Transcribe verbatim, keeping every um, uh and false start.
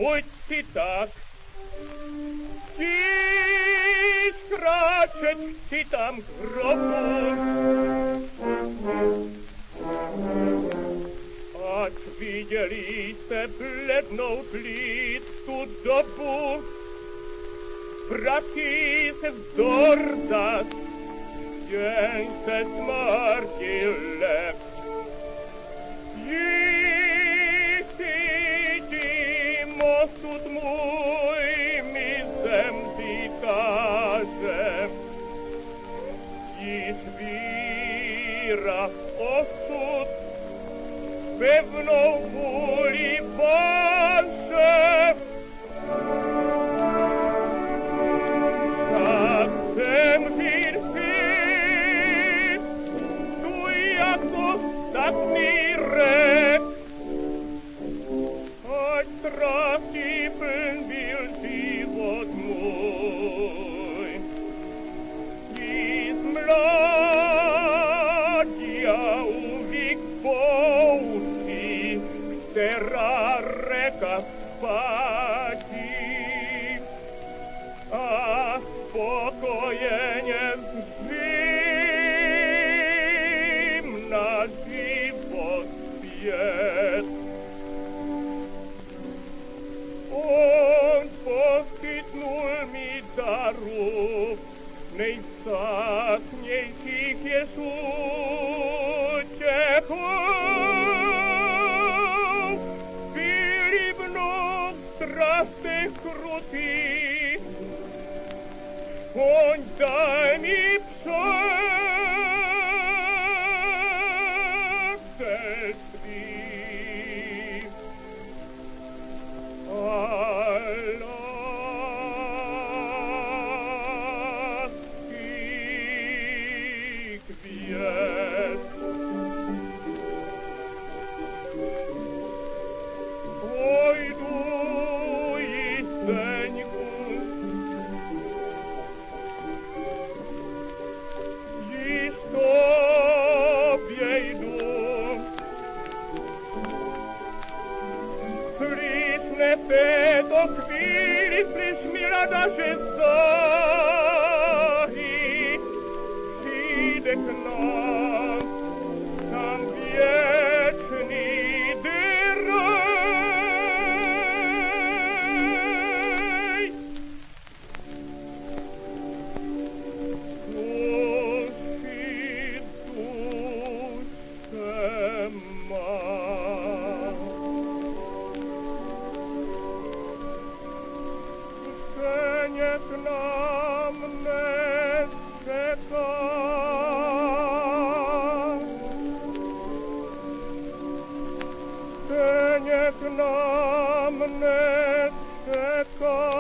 Buď si tak, tíž kráčet si tam k hrobu. Ať viděli jste blednou tlít tu dobu, prachy se vzdor zas, jen se smrti lep. Jistý osud můj mi zem ti kaže, již víra osud pevnou vůli vaše. Tak zemřít si, tu jako statný rek, ať strasti pln byl život můj. I z mladia uvík pouští, která reka spátí, a spokojeně žím na život svět. On poskytnul mi darů nejvzácnějších Ježů Čechů. Byli mnou strastech krutých, on daj mi přátelství. A lásky květ. Pojdu jisteňku, již tobě jdu. Slíšne v této chvíli, slyš mi rada, že záhy přijde k nám, tam věčný drej. Duši, duše má, stejně k nám nečeká. Stejně k nám nečeká.